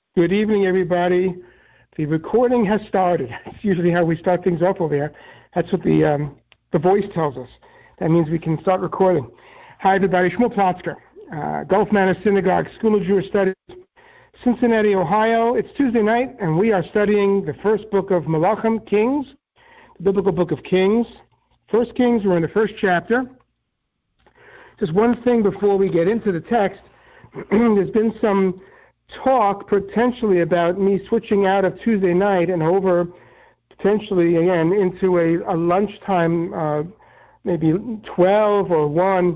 Good evening, everybody. The recording has started. It's usually how we start things off over here. That's what the voice tells us. That means we can start recording. Hi, everybody. Shmuel Plotzker, Gulf Manor Synagogue, School of Jewish Studies, Cincinnati, Ohio. It's Tuesday night, and we are studying the first book of Malachim, Kings, the biblical book of Kings. First Kings, we're in the first chapter. Just one thing before we get into the text. There's been some talk potentially about me switching out of Tuesday night and over potentially again into a lunchtime, maybe 12 or 1,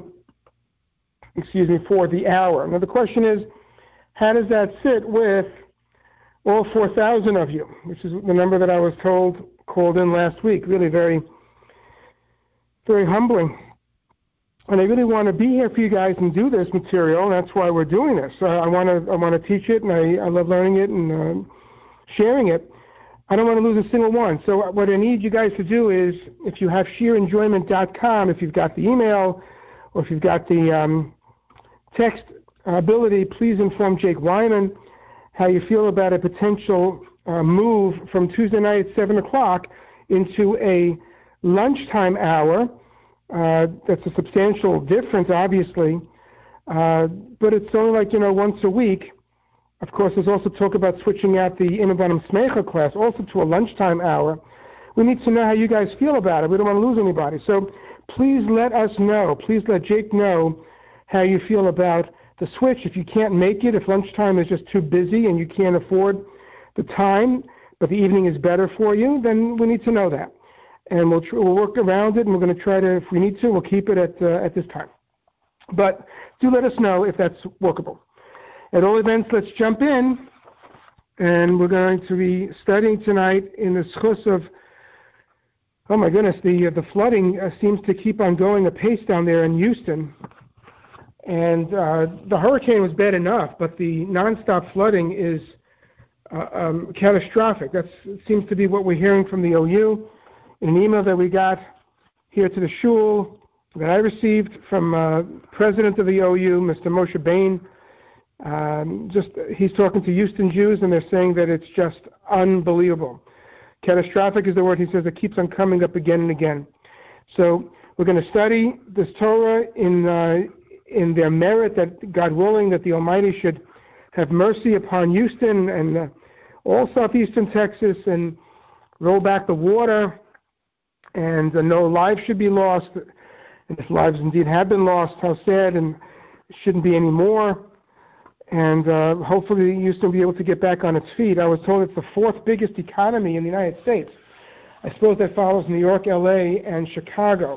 for the hour. Now the question is, how does that sit with all 4,000 of you, which is the number that I was told called in last week? Really very, very humbling. And I really want to be here for you guys and do this material, and that's why we're doing this. I want to teach it, and I love learning it and sharing it. I don't want to lose a single one. So what I need you guys to do is, if you have sheerenjoyment.com, if you've got the email, or if you've got the text ability, please inform Jake Wyman how you feel about a potential move from Tuesday night at 7 o'clock into a lunchtime hour. That's a substantial difference, obviously, but it's only like, once a week. Of course, there's also talk about switching out the Imavanim Smecha class also to a lunchtime hour. We need to know how you guys feel about it. We don't want to lose anybody. So please let us know. Please let Jake know how you feel about the switch. If you can't make it, if lunchtime is just too busy and you can't afford the time, but the evening is better for you, then we need to know that. And we'll work around it, and we're going to try to, if we need to, we'll keep it at this time. But do let us know if that's workable. At all events, let's jump in, and we're going to be studying tonight in the schus of, oh my goodness, the flooding seems to keep on going apace down there in Houston. And the hurricane was bad enough, but the nonstop flooding is catastrophic. That seems to be what we're hearing from the OU. In an email that we got here to the shul that I received from President of the OU, Mr. Moshe Bain, he's talking to Houston Jews, and they're saying that it's just unbelievable. Catastrophic is the word he says that keeps on coming up again and again. So we're going to study this Torah in their merit, that God willing, that the Almighty should have mercy upon Houston and all southeastern Texas and roll back the water, and no lives should be lost. And if lives indeed have been lost, how sad, and shouldn't be any more. And hopefully Houston will be able to get back on its feet. I was told it's the 4th biggest economy in the United States. I suppose that follows New York, LA, and Chicago.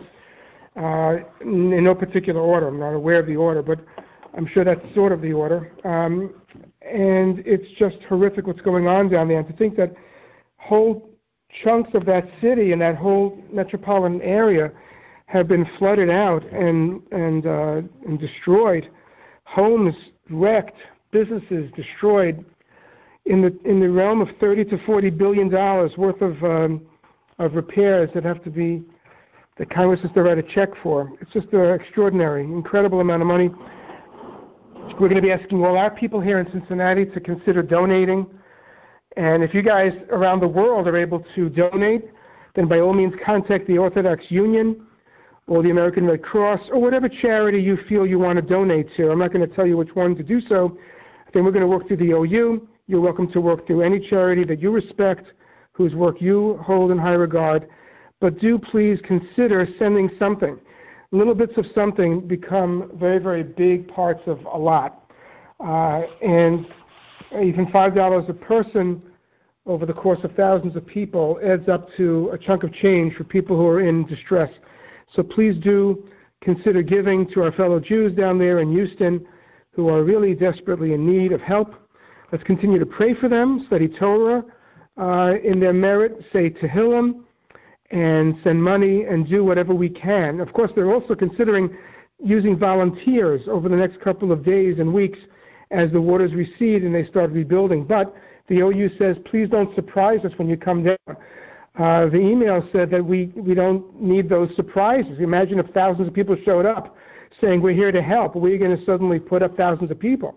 In no particular order. I'm not aware of the order, but I'm sure that's sort of the order. And it's just horrific what's going on down there. And to think that whole chunks of that city and that whole metropolitan area have been flooded out and destroyed, homes wrecked, businesses destroyed, in the realm of $30 to $40 billion worth of repairs that Congress has to write a check for. It's just an extraordinary, incredible amount of money. We're going to be asking all our people here in Cincinnati to consider donating. And if you guys around the world are able to donate, then by all means contact the Orthodox Union or the American Red Cross or whatever charity you feel you want to donate to. I'm not going to tell you which one to do so. Then we're going to work through the OU. You're welcome to work through any charity that you respect, whose work you hold in high regard. But do please consider sending something. Little bits of something become very, very big parts of a lot. And even $5 a person over the course of thousands of people adds up to a chunk of change for people who are in distress. So please do consider giving to our fellow Jews down there in Houston who are really desperately in need of help. Let's continue to pray for them, study Torah in their merit, say Tehillim, and send money and do whatever we can. Of course, they're also considering using volunteers over the next couple of days and weeks as the waters recede and they start rebuilding. But the OU says, please don't surprise us when you come down. The email said that we don't need those surprises. Imagine if thousands of people showed up saying, we're here to help. We're going to suddenly put up thousands of people.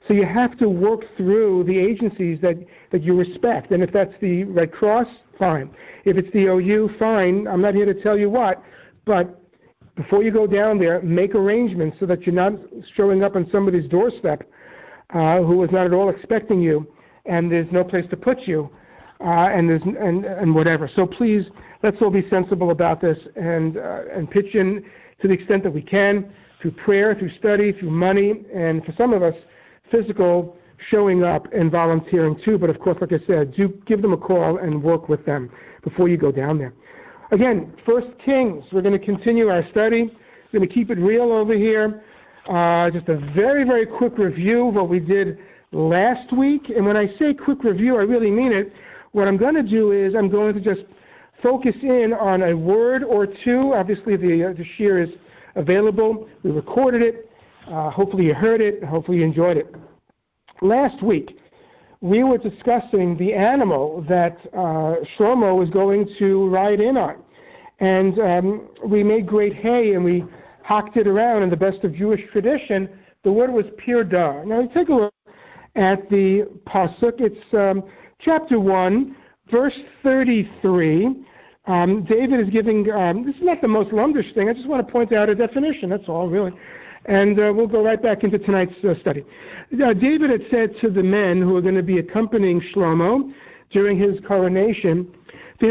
So you have to work through the agencies that you respect. And if that's the Red Cross, fine. If it's the OU, fine. I'm not here to tell you what. But before you go down there, make arrangements so that you're not showing up on somebody's doorstep who is not at all expecting you, and there's no place to put you, and whatever. So please, let's all be sensible about this and pitch in to the extent that we can, through prayer, through study, through money, and for some of us, physical showing up and volunteering too. But of course, like I said, do give them a call and work with them before you go down there. Again, 1 Kings, we're going to continue our study. We're going to keep it real over here. Just a very, very quick review of what we did last week. And when I say quick review, I really mean it. What I'm going to do is I'm going to just focus in on a word or two. Obviously, the shir is available. We recorded it. Hopefully you heard it. Hopefully you enjoyed it. Last week, we were discussing the animal that Shlomo was going to ride in on. And we made great hay and we hocked it around in the best of Jewish tradition. The word was pirdah. Now, you take a look at the pasuk. It's chapter 1, verse 33. David is giving, this is not the most lumdish thing. I just want to point out a definition. That's all, really. And we'll go right back into tonight's study. David had said to the men who are going to be accompanying Shlomo during his coronation, I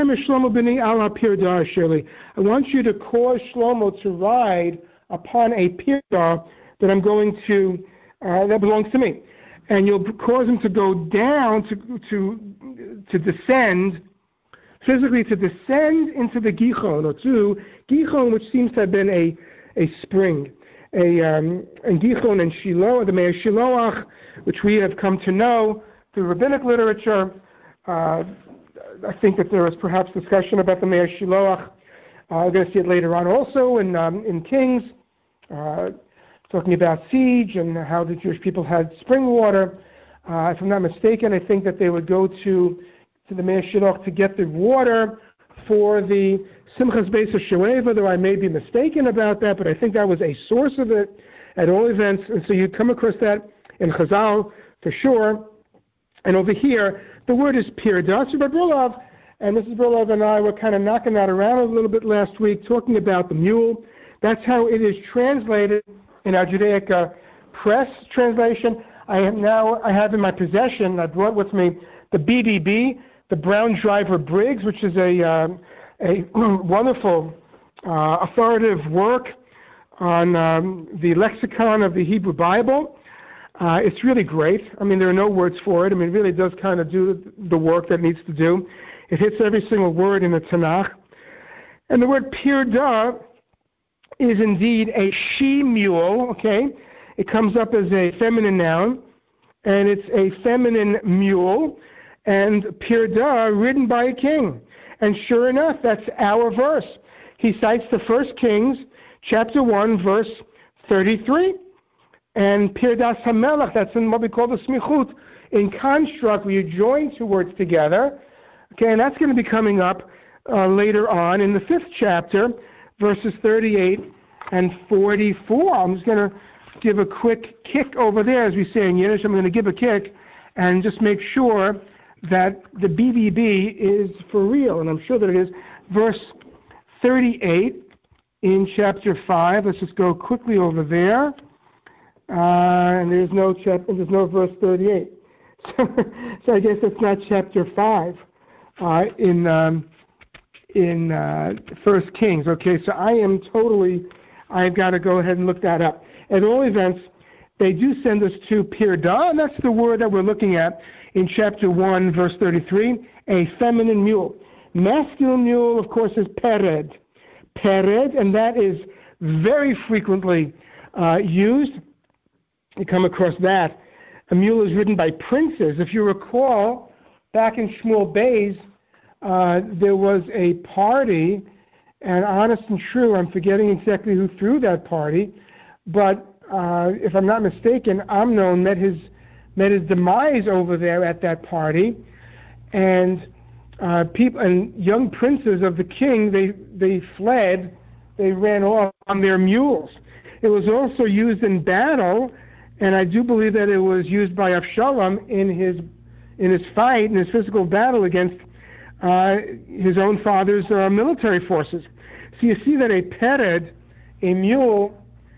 want you to cause Shlomo to ride upon a pirdah that I'm going to, that belongs to me. And you'll cause him to go down, to descend, physically to descend into the Gihon, or to Gihon, which seems to have been a spring. And Gihon and Shiloh, the Me'er Shiloach, which we have come to know through rabbinic literature. I think that there is perhaps discussion about the Me'er Shiloach. We're going to see it later on also in Kings, talking about siege and how the Jewish people had spring water. If I'm not mistaken, I think that they would go to the Me'er Shiloach to get the water for the Simchas Beis HaShoeva, though I may be mistaken about that, but I think that was a source of it at all events. And so you come across that in Chazal for sure. And over here, the word is pirdah. So Rabbi Brulov and Mrs. Brulov and I were kind of knocking that around a little bit last week, talking about the mule. That's how it is translated in our Judaic press translation. I have in my possession, I brought with me the BDB, the Brown Driver Briggs, which is a wonderful authoritative work on the lexicon of the Hebrew Bible. It's really great. I mean, there are no words for it. I mean, it really does kind of do the work that it needs to do. It hits every single word in the Tanakh. And the word pirdah is indeed a she-mule, okay? It comes up as a feminine noun, and it's a feminine mule, and pirdah ridden by a king. And sure enough, that's our verse. He cites the 1 Kings, chapter 1, verse 33. And pirdas hamelach, that's in what we call the smichut. In construct, where you join two words together. Okay, and that's going to be coming up later on in the 5th chapter, verses 38 and 44. I'm just going to give a quick kick over there, as we say in Yiddish. I'm going to give a kick and just make sure that the BBB is for real, and I'm sure that it is. Verse 38 in chapter 5. Let's just go quickly over there. And there's no verse 38. So I guess it's not chapter 5 in 1 Kings. Okay, so I've got to go ahead and look that up. At all events, they do send us to pirdah, and that's the word that we're looking at in chapter 1, verse 33, a feminine mule. Masculine mule, of course, is pered. Pered, and that is very frequently used. You come across that. A mule is ridden by princes. If you recall, back in Shmuel Beis, there was a party, and honest and true, I'm forgetting exactly who threw that party, but if I'm not mistaken, Amnon met his demise over there at that party, and people and young princes of the king, they fled, they ran off on their mules. It was also used in battle, and I do believe that it was used by Avshalom in his fight, in his physical battle against his own father's military forces. So you see that a pered, a mule,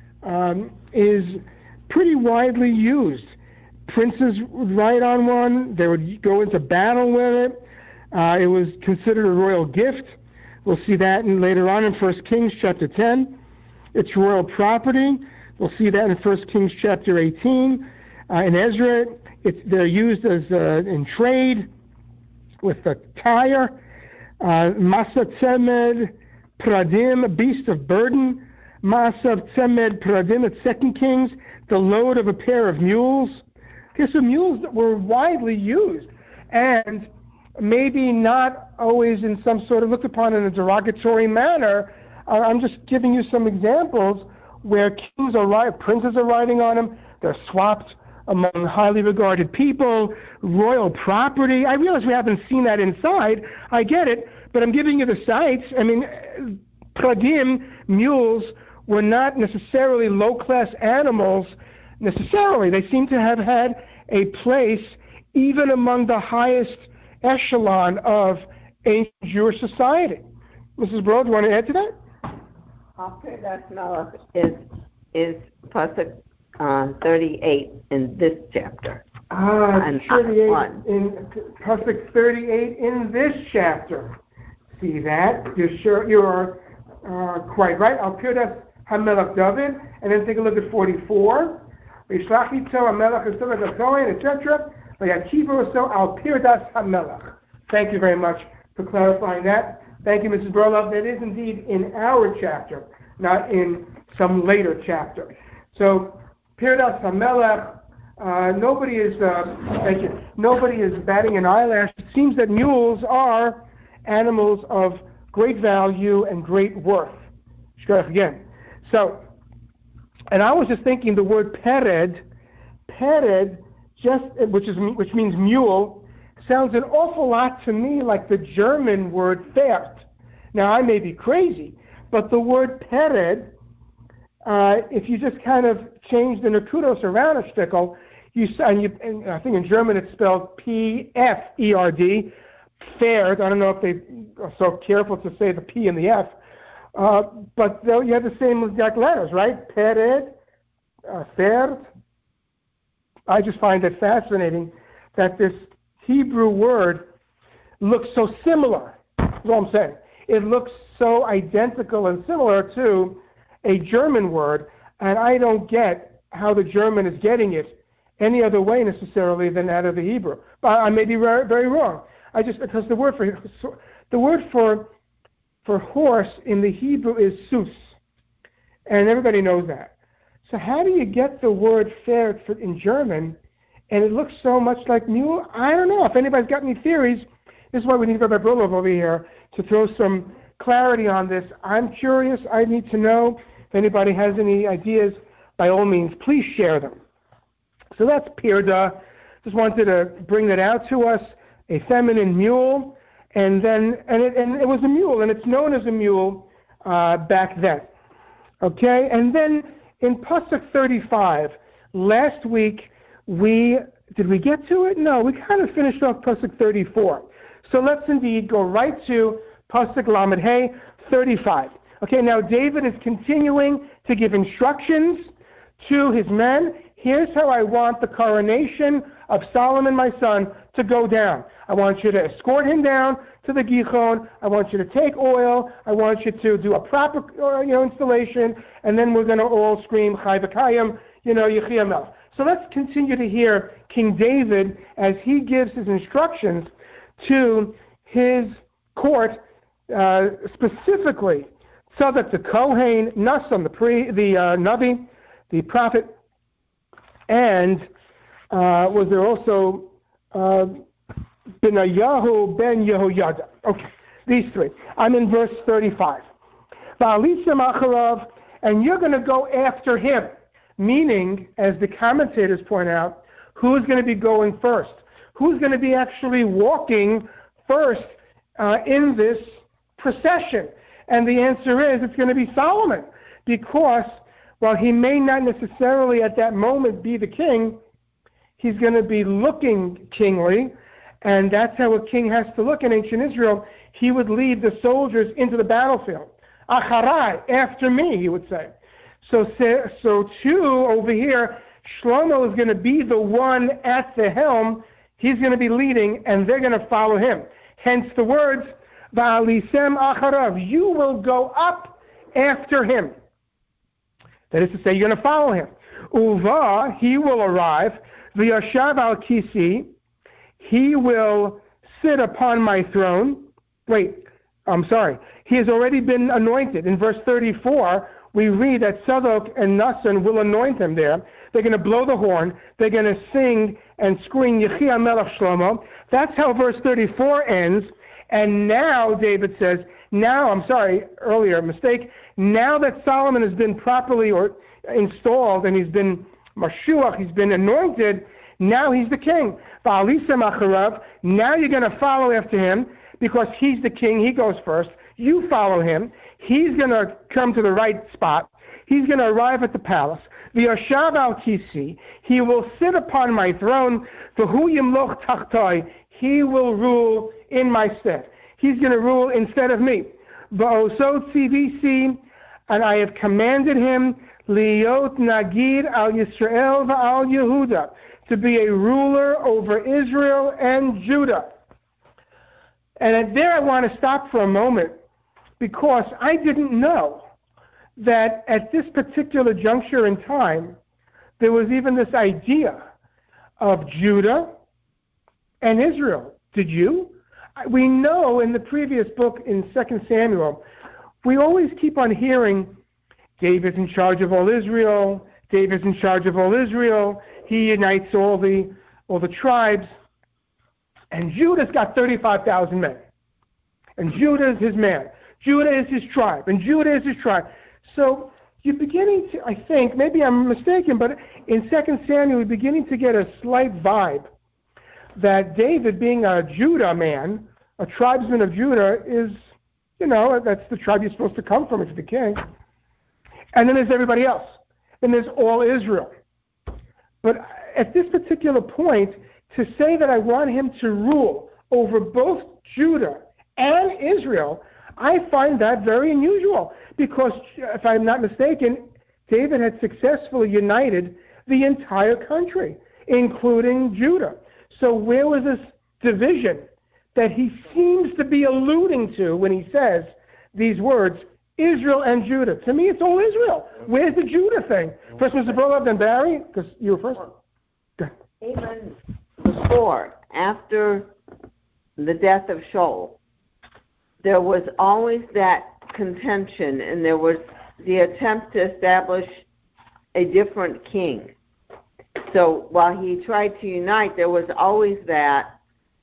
is pretty widely used. Princes would ride on one. They would go into battle with it. It was considered a royal gift. We'll see that later on in 1 Kings chapter 10. It's royal property. We'll see that in 1 Kings chapter 18. In Ezra, they're used as in trade with the tire. Masa Tzemed Pradim, beast of burden. Masa Tzemed Pradim at 2 Kings, the load of a pair of mules. Okay, so mules that were widely used, and maybe not always in some sort of looked upon in a derogatory manner. I'm just giving you some examples where kings princes are riding on them. They're swapped among highly regarded people, royal property. I realize we haven't seen that inside. I get it, but I'm giving you the sites. I mean, pradim, mules, were not necessarily low-class animals necessarily. They seem to have had a place even among the highest echelon of ancient Jewish society. Mrs. Broad, do you want to add to that? Peredas Melech is pasuk 38 in this chapter. 38 in pasuk 38 in this chapter. See that? You're sure you are quite right. Al Peredas HaMelech David, and then take a look at 44. Vishlachito HaMelech Yisrael HaKohen, etc. Vayachivu so Al Peredas HaMelech. Thank you very much for clarifying that. Thank you, Mrs. Brolov. That is indeed in our chapter, not in some later chapter. So, Peredas HaMelech, nobody is batting an eyelash. It seems that mules are animals of great value and great worth. Again. So, and I was just thinking the word pered, which means mule, sounds an awful lot to me like the German word Pferd. Now, I may be crazy, but the word pered, if you just kind of change the nekudos around a shtickle, and I think in German it's spelled P-F-E-R-D, Pferd. I don't know if they are so careful to say the P and the F, but you have the same exact letters, right? Pered, Pferd. I just find it fascinating that this Hebrew word looks so similar. That's all I'm saying. It looks so identical and similar to a German word, and I don't get how the German is getting it any other way necessarily than out of the Hebrew. But I may be very, very wrong. Because the word for horse in the Hebrew is sus, and everybody knows that. So how do you get the word Pferd in German, and it looks so much like mule? I don't know. If anybody's got any theories, this is why we need Rabbi Brolov over here to throw some clarity on this. I'm curious. I need to know. If anybody has any ideas, by all means, please share them. So that's Pirda. Just wanted to bring that out to us. A feminine mule, and it was a mule, and it's known as a mule back then. Okay, and then in pasuk 35, last week did we get to it? No, we kind of finished off pasuk 34. So let's indeed go right to pasuk Lamed Hey 35. Okay, now David is continuing to give instructions to his men. Here's how I want the coronation of Solomon, my son, to go down. I want you to escort him down to the Gichon. I want you to take oil. I want you to do a proper installation, and then we're going to all scream Chai V'Kayim, Yechiya Melech. So let's continue to hear King David as he gives his instructions to his court, specifically Tzadok the Kohen, Nasan the Navi, the prophet, and was there also Benayahu ben Yehoyada. Okay, these three. I'm in verse 35. Va'alisem acharav, and you're going to go after him. Meaning, as the commentators point out, who's going to be going first? Who's going to be actually walking first in this procession? And the answer is it's going to be Solomon, because while he may not necessarily at that moment be the king, he's going to be looking kingly, and that's how a king has to look in ancient Israel. He would lead the soldiers into the battlefield. Acharai, after me, he would say. So too, over here, Shlomo is going to be the one at the helm. He's going to be leading, and they're going to follow him. Hence the words, Va'alisem acharav, you will go up after him. That is to say, you're going to follow him. Uva, he will arrive. V'yashav al kisi, he will sit upon my throne. Wait, I'm sorry. He has already been anointed. In verse 34, we read that Tzadok and Nasan will anoint him there. They're going to blow the horn. They're going to sing and scream, Yechi Melech Shlomo. That's how verse 34 ends. And now, David says, earlier mistake, now that Solomon has been properly installed and he's been Mashiach, he's been anointed, now he's the king. Now you're going to follow after him because he's the king, he goes first. You follow him. He's going to come to the right spot. He's going to arrive at the palace. V'yashav al kisi, he will sit upon my throne. V'hu yimloch tachtoi, he will rule in my stead. He's going to rule instead of me. V'oso tzivisi, and I have commanded him liot nagid al Yisrael v'al Yehuda, to be a ruler over Israel and Judah. And there I want to stop for a moment, because I didn't know that at this particular juncture in time, there was even this idea of Judah and Israel. Did you? We know in the previous book in 2 Samuel, we always keep on hearing David's in charge of all Israel, David's in charge of all Israel, he unites all the tribes, and Judah's got 35,000 men. And Judah is his man. Judah is his tribe, and Judah is his tribe. So you're beginning to, I think, maybe I'm mistaken, but in 2 Samuel, we're beginning to get a slight vibe that David, being a Judah man, a tribesman of Judah, is, that's the tribe you're supposed to come from if you're the king. And then there's everybody else. Then there's all Israel. But at this particular point, to say that I want him to rule over both Judah and Israel, I find that very unusual, because if I'm not mistaken, David had successfully united the entire country, including Judah. So where was this division that he seems to be alluding to when he says these words, Israel and Judah? To me, it's all Israel. Where's the Judah thing? First Mr. Brolov, then Barry, because you were first. Even before, after the death of Shaul, there was always that contention, and there was the attempt to establish a different king. So while he tried to unite, there was always that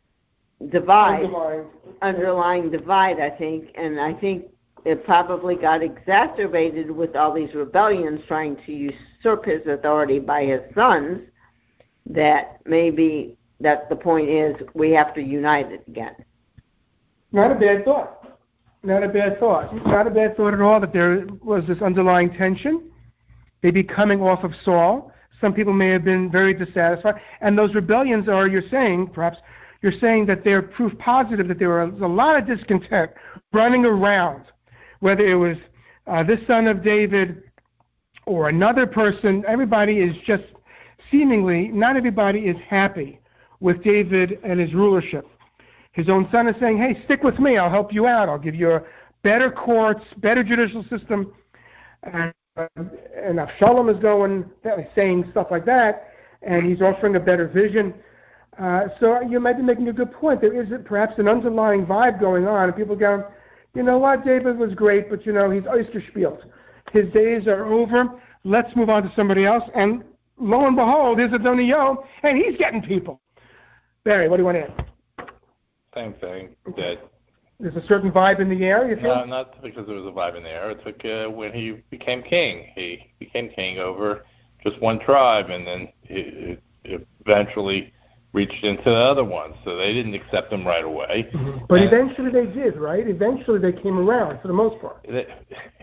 underlying divide, I think, and I think it probably got exacerbated with all these rebellions trying to usurp his authority by his sons, that maybe that the point is we have to unite it again. Not a bad thought. Not a bad thought. Not a bad thought at all that there was this underlying tension, maybe coming off of Saul. Some people may have been very dissatisfied. And those rebellions are, you're saying that they're proof positive that there was a lot of discontent running around, whether it was this son of David or another person. Everybody is just seemingly, not everybody is happy with David and his rulership. His own son is saying, hey, stick with me, I'll help you out, I'll give you better courts, better judicial system. And Avshalom is going, saying stuff like that, and he's offering a better vision. So you might be making a good point. There is perhaps an underlying vibe going on, and people go, you know what, David was great, but he's Oysterspielt. His days are over, let's move on to somebody else. And lo and behold, here's Adoniyo, and he's getting people. Barry, what do you want to add? Same thing. That there's a certain vibe in the air, you feel? No, not because there was a vibe in the air. It took when he became king. He became king over just one tribe, and then it eventually reached into the other ones. So they didn't accept him right away. Mm-hmm. But eventually they did, right? Eventually they came around for the most part.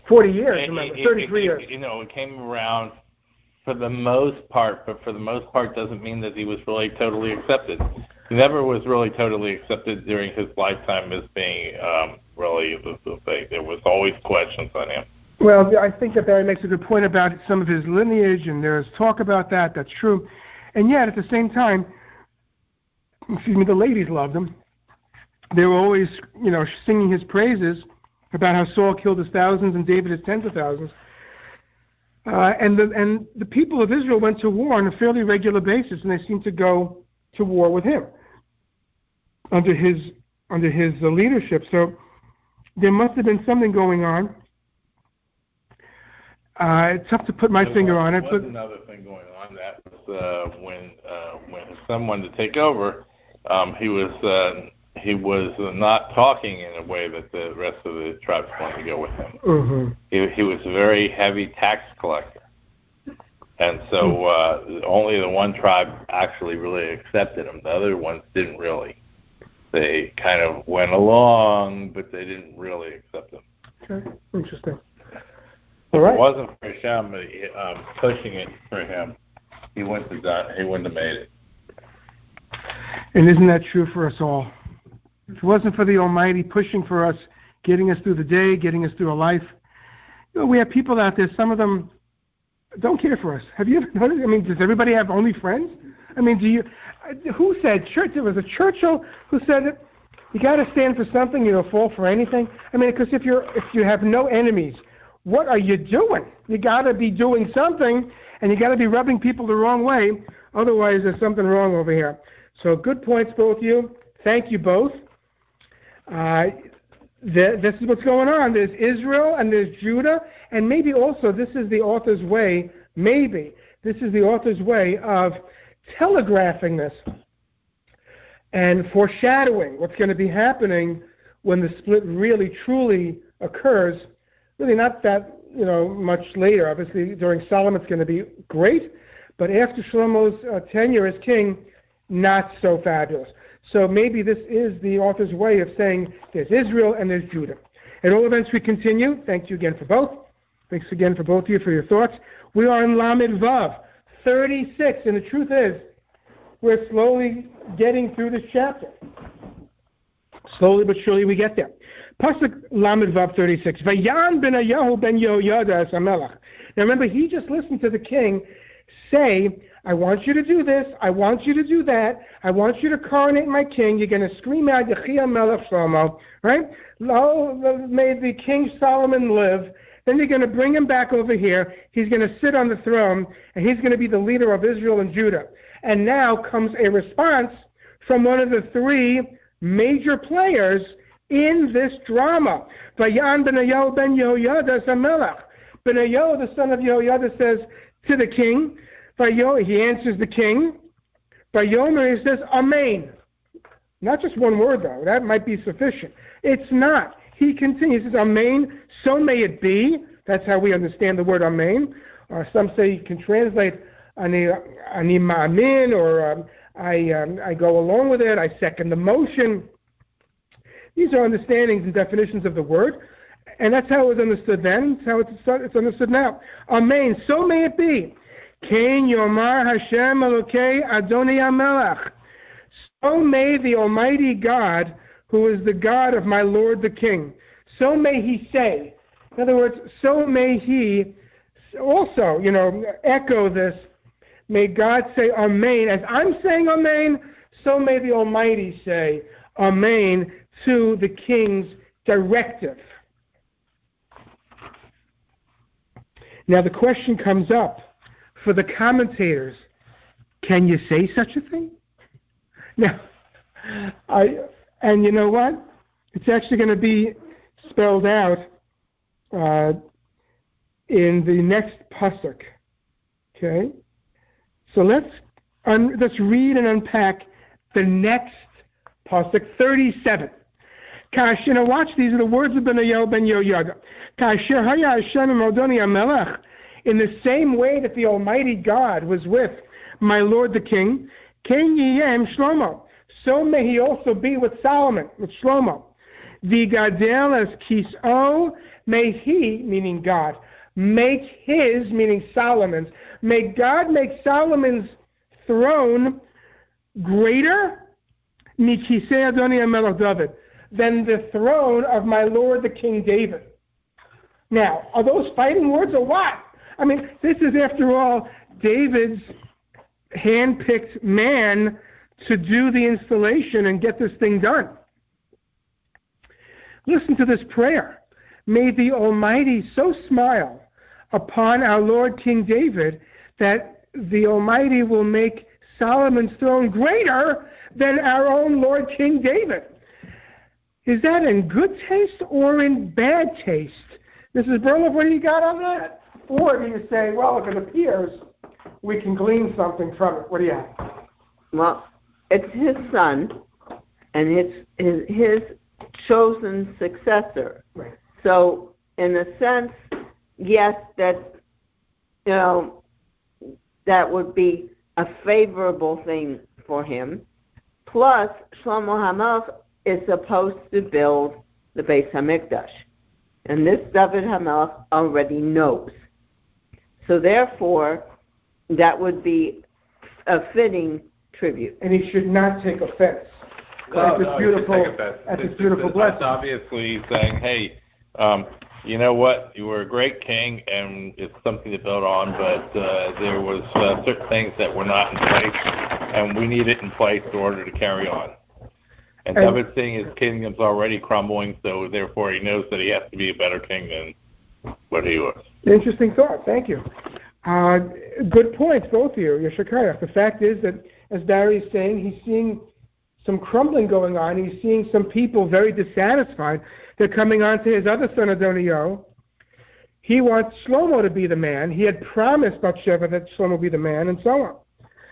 40 years, remember, 33 years. It came around for the most part, but for the most part doesn't mean that he was really totally accepted. He never was really totally accepted during his lifetime as being really the thing. There was always questions on him. Well, I think that Barry makes a good point about some of his lineage, and there's talk about that. That's true. And yet, at the same time, the ladies loved him. They were always, singing his praises about how Saul killed his thousands and David his tens of thousands. And the people of Israel went to war on a fairly regular basis, and they seemed to go to war with him under his leadership. So there must have been something going on. It's tough to put my finger on it. There was another thing going on. That was when his son wanted to take over. He was not talking in a way that the rest of the tribes wanted to go with him. Mm-hmm. He was a very heavy tax collector. And so only the one tribe actually really accepted him. The other ones didn't really. They kind of went along, but they didn't really accept him. Okay, interesting. All right. If it wasn't for Hashem pushing it for him, he wouldn't have made it. And isn't that true for us all? If it wasn't for the Almighty pushing for us, getting us through the day, getting us through a life, we have people out there, some of them don't care for us. Have you ever noticed? Does everybody have only friends? Who said, it was a Churchill who said that you got to stand for something, fall for anything? Because if you have no enemies, what are you doing? You got to be doing something, and you got to be rubbing people the wrong way. Otherwise, there's something wrong over here. So good points, both of you. Thank you both. This is what's going on. There's Israel and there's Judah, and maybe also this is the author's way, of telegraphing this and foreshadowing what's going to be happening when the split really, truly occurs. Really not that, much later. Obviously, during Solomon it's going to be great, but after Shlomo's tenure as king, not so fabulous. So maybe this is the author's way of saying there's Israel and there's Judah. At all events, we continue. Thank you again for both. Thanks again for both of you for your thoughts. We are in Lamed Vav, 36, and the truth is, we're slowly getting through this chapter. Slowly but surely we get there. Pasuk Lamed Vav 36. Vayan Benayahu ben Yehoyada as HaMelech. Now remember, he just listened to the king say, I want you to do this, I want you to do that, I want you to coronate my king, you're going to scream out, Yechia Melech Shlomo, right? May the King Solomon live. Then you're going to bring him back over here, he's going to sit on the throne, and he's going to be the leader of Israel and Judah. And now comes a response from one of the three major players in this drama. Vayan Benayahu ben Yehoyada as HaMelech. Benayahu, the son of Yehoyada, says to the king, he answers the king. Vayomer, he says, Amen. Not just one word, though. That might be sufficient. It's not. He continues. He says, Amen, so may it be. That's how we understand the word Amen. Or some say you can translate Ani ma'amin, or I go along with it, I second the motion. These are understandings and definitions of the word. And that's how it was understood then. That's how it's understood now. Amen, so may it be. Kain Yomar Hashem Elokei Adoni HaMelech. So may the Almighty God, who is the God of my Lord the King, so may he say. In other words, so may he also, echo this. May God say Amen. As I'm saying Amen, so may the Almighty say Amen to the King's directive. Now the question comes up for the commentators, can you say such a thing? Now, and you know what? It's actually going to be spelled out in the next pasuk. Okay? So let's read and unpack the next pasuk, 37. Now watch, these are the words of Benayahu ben Yehoyada. Kasher haya Hashem Adoni HaMelech. In the same way that the Almighty God was with my Lord the King, King Yiyem Shlomo, so may he also be with Solomon, with Shlomo. V'gadel es kis'o may he, meaning God, make his, meaning Solomon's, may God make Solomon's throne greater than the throne of my Lord the King David. Now, are those fighting words or what? I mean, this is, after all, David's hand-picked man to do the installation and get this thing done. Listen to this prayer. May the Almighty so smile upon our Lord King David that the Almighty will make Solomon's throne greater than our own Lord King David. Is that in good taste or in bad taste? Mrs. Burlov, what do you got on that? Or do you say, well, if it appears, we can glean something from it? What do you have? Well, it's his son, and his chosen successor. Right. So, in a sense, yes, that would be a favorable thing for him. Plus, Shlomo HaMelech is supposed to build the Beis HaMikdash, and this David HaMelech already knows. So, therefore, that would be a fitting tribute. And he should not take offense. At this beautiful blessing. That's obviously saying, hey, you know what? You were a great king, and it's something to build on, but there was certain things that were not in place, and we need it in place in order to carry on. And David's seeing his kingdom's already crumbling, so therefore he knows that he has to be a better king than what he was. Interesting thought. Thank you. Good points, both of you. Yeshakayach. The fact is that, as Barry is saying, he's seeing some crumbling going on. He's seeing some people very dissatisfied. They're coming on to his other son, Adoniah. He wants Shlomo to be the man. He had promised Bathsheba that Shlomo would be the man, and so on.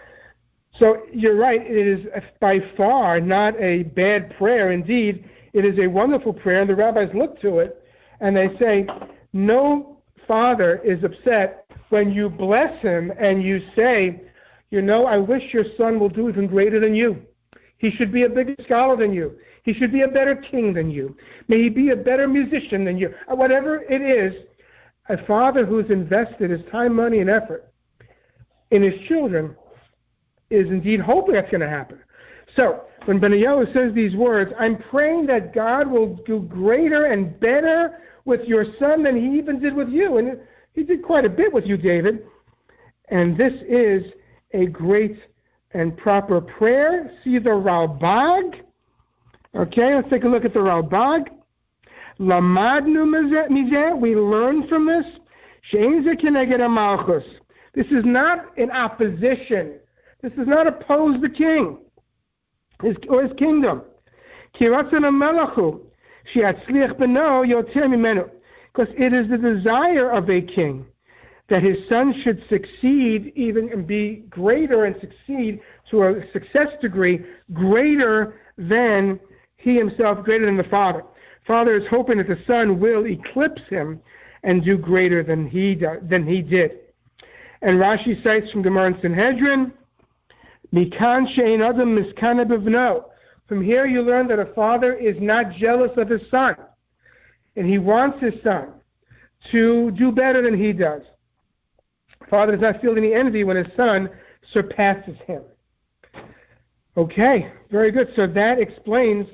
So you're right. It is by far not a bad prayer. Indeed, it is a wonderful prayer, and the rabbis look to it, and they say, no father is upset when you bless him and you say, I wish your son will do even greater than you. He should be a bigger scholar than you. He should be a better king than you. May he be a better musician than you. Whatever it is, a father who's invested his time, money, and effort in his children is indeed hoping that's going to happen. So, when Benioah says these words, I'm praying that God will do greater and better with your son than he even did with you. And he did quite a bit with you, David. And this is a great and proper prayer. See the Ralbag. Okay, let's take a look at the Ralbag. Lamadnu mizeh, we learn from this. She'ein zeh keneged hamalchus. This is not in opposition. This does not oppose the king or his kingdom. Ki ratzon hamelechu sheyatzliach beno yoter mimenu. Because it is the desire of a king that his son should succeed even and be greater and succeed to a success degree greater than he himself, greater than the father. Father is hoping that the son will eclipse him and do greater than he did. And Rashi cites from Gemara and Sanhedrin, Mikan she'ein adam miskana b'vno. From here you learn that a father is not jealous of his son, and he wants his son to do better than he does. Father does not feel any envy when his son surpasses him. Okay, very good. So that explains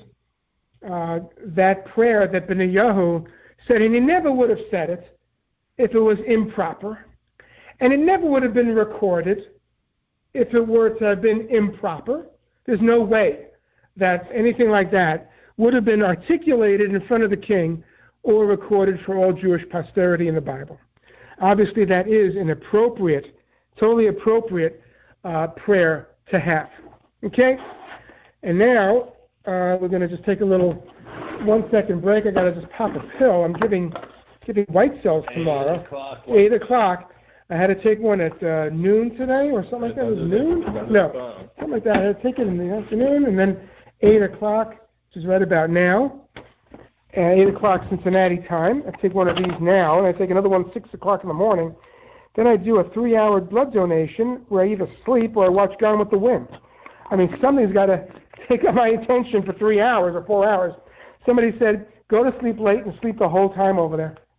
that prayer that Benioah said, and he never would have said it if it was improper, and it never would have been recorded if it were to have been improper. There's no way that anything like that would have been articulated in front of the king or recorded for all Jewish posterity in the Bible. Obviously, that is an appropriate, totally appropriate prayer to have. Okay? And now, we're going to just take a little 1 second break. I got to just pop a pill. I'm giving white cells tomorrow. 8 o'clock. I had to take one at noon today or something like that. It was noon? No, something like that. I had to take it in the afternoon, and then 8 o'clock, which is right about now. 8 o'clock Cincinnati time. I take one of these now, and I take another one 6 o'clock in the morning. Then I do a 3-hour blood donation where I either sleep or I watch Gone with the Wind. I mean, something's got to take up my attention for 3 hours or 4 hours. Somebody said, go to sleep late and sleep the whole time over there.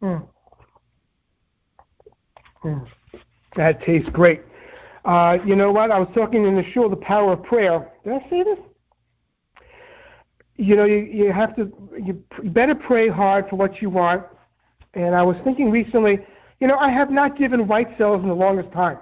That tastes great. You know what? I was talking in the shul, the power of prayer. Did I say this? You know, you better pray hard for what you want. And I was thinking recently, you know, I have not given white cells in the longest time.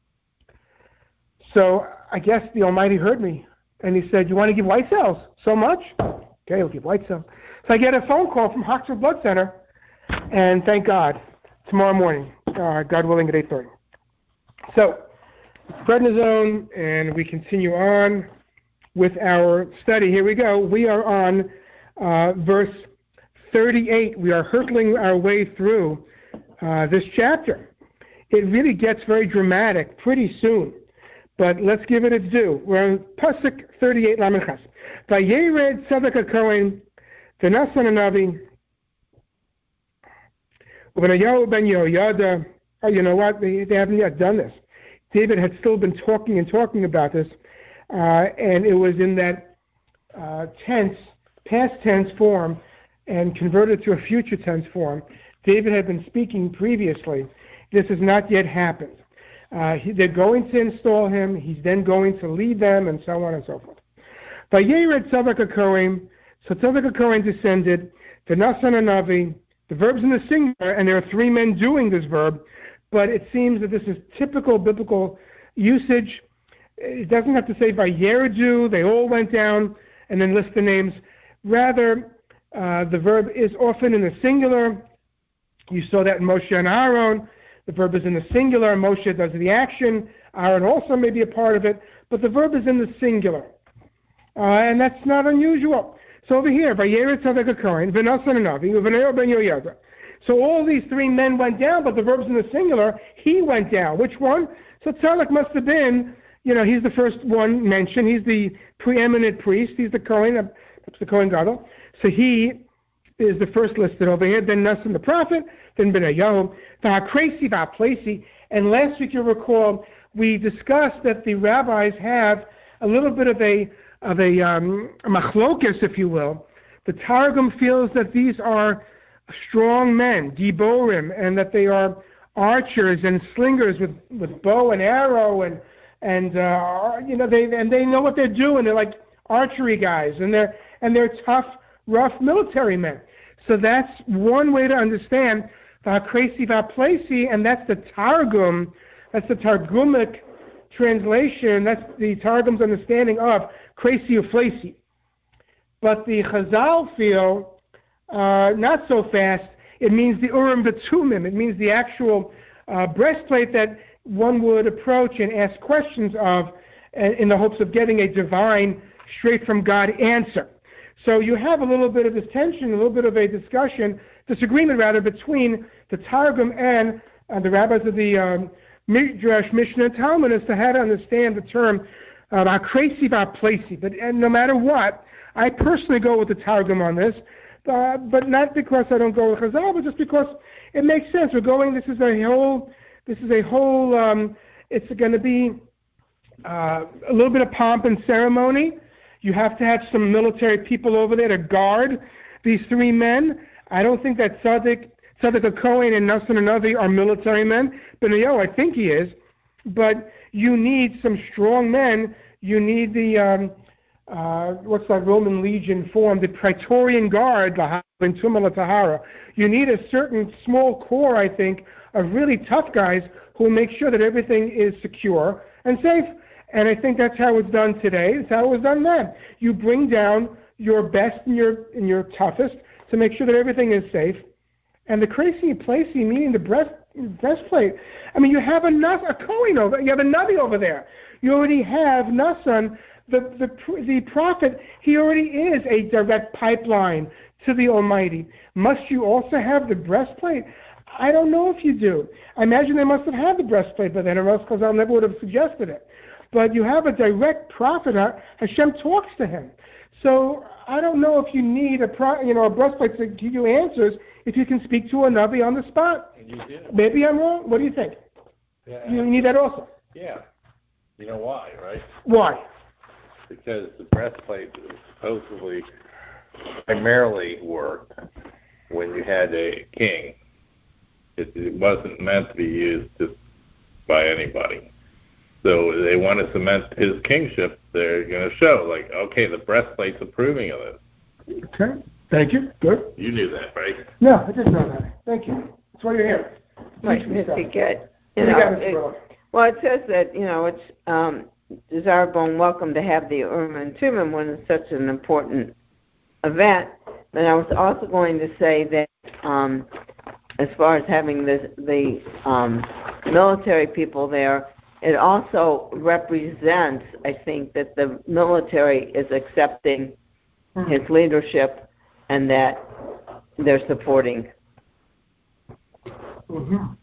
So I guess the Almighty heard me. And he said, you want to give white cells? So much? Okay, I'll give white cells. So I get a phone call from Hoxha Blood Center. And thank God, tomorrow morning, God willing, at 8:30. So, prednisone, and we continue on with our study. Here we go. We are on verse 38. We are hurtling our way through this chapter. It really gets very dramatic pretty soon, but let's give it its due. We're on Pasuk 38, Lamed Ches. Vayered Tzadok HaKohen, v'Natan HaNavi, uVenayahu ben Yehoyada. Oh, you know what? They haven't yet done this. David had still been talking about this, and it was in that past tense form, and converted to a future tense form. David had been speaking previously. This has not yet happened. They're going to install him. He's then going to lead them, and so on and so forth. Vayered Tzadok HaKohen. So Tzadok HaKohen descended. V'Natan HaNavi. The verb's in the singular, and there are three men doing this verb, but it seems that this is typical biblical usage. It doesn't have to say Vayeredu, they all went down, and then list the names. Rather, the verb is often in the singular. You saw that in Moshe and Aaron. The verb is in the singular. Moshe does the action. Aaron also may be a part of it, but the verb is in the singular. And that's not unusual. So over here, Vayered Tzadok HaKohen, v'Natan HaNavi, uVenayahu ben Yehoyada. So all these three men went down, but the verb's in the singular. He went down. Which one? So Tzadok must have been, you know, he's the first one mentioned. He's the preeminent priest. He's the Kohen, that's the Kohen Gadol. So he is the first listed over here. Then Natan the prophet, then Benayahu, V'Hakresi V'Haplesi. And last week, you'll recall, we discussed that the rabbis have a little bit of a machlokas, if you will. The Targum feels that these are strong men, giborim, and that they are archers and slingers with bow and arrow, and you know, they know what they're doing. They're like archery guys, and they're tough, rough military men. So that's one way to understand V'Hakresi V'Haplesi, and that's the Targum. That's the Targumic translation. That's the Targum's understanding of Kresi Uflesi. But the Chazal feel not so fast. It means the Urim V'Tumim. It means the actual breastplate that one would approach and ask questions of in the hopes of getting a divine, straight from God answer. So you have a little bit of this tension, a little bit of a disagreement between the Targum and the rabbis of the Midrash, Mishnah, and Talmud as to how to understand the term V'Hakresi V'Haplesi. But no matter what, I personally go with the Targum on this, but not because I don't go with Chazal, but just because it makes sense. We're going. This is a whole. It's going to be a little bit of pomp and ceremony. You have to have some military people over there to guard these three men. I don't think that Tzadok HaKohen and Natan HaNavi are military men. Benayahu, I think he is. But you need some strong men. You need the, what's that Roman legion form? The Praetorian Guard, you need a certain small corps, I think, of really tough guys who will make sure that everything is secure and safe. And I think that's how it's done today. It's how it was done then. You bring down your best and your toughest to make sure that everything is safe. And the Kresi Plesi, meaning the breastplate. I mean, you have a Kohen over, you have a Navi over there. You already have Natan, the prophet. He already is a direct pipeline to the Almighty. Must you also have the breastplate? I don't know if you do. I imagine they must have had the breastplate by then, or else Chazal never would have suggested it. But you have a direct prophet. Hashem talks to him. So I don't know if you need a breastplate to give you answers if you can speak to a Navi on the spot. You do. Maybe I'm wrong. What do you think? Yeah. You need that also. Yeah. You know why, right? Why? Because the breastplate supposedly primarily worked when you had a king It wasn't meant to be used just by anybody. So they want to cement his kingship. They're going to show, like, okay, the breastplate's approving of this. Okay. Thank you. Good. You knew that, right? No, I didn't know that. Thank you. That's why you're here. Right, Mr. Good. Well, it says that, it's desirable and welcome to have the Urim and Thummim when it's such an important event. But I was also going to say that as far as having the military people there, it also represents, I think, that the military is accepting his leadership and that they're supporting. Mm-hmm.